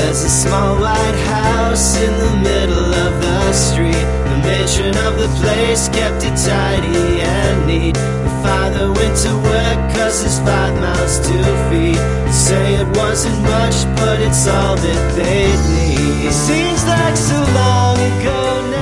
There's a small white house in the middle of the street. The matron of the place kept it tidy and neat. The father went to work 'cause there's 5 mouths to feed. They say it wasn't much, but it's all that they'd need. It seems like so long ago now.